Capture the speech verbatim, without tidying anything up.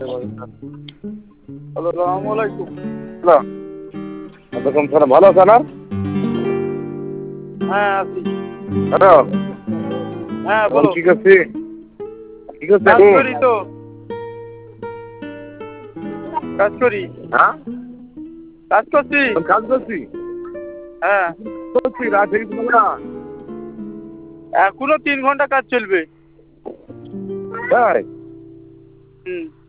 আসসালামু আলাইকুম। ওয়ালাইকুম সালাম, ভালো আছেন? আর হ্যাঁ আছি। হ্যালো, হ্যাঁ এখন বলো। কি করছি? কি করছে কাজ এখন? করি তো, কাজ করি, হ্যাঁ, কাজ করছি। এখন কাজ করছি হ্যাঁ, করছি রাত থেকে তুমি না? এখনো তিন ঘন্টা কাজ চলবে। তাই? হুম।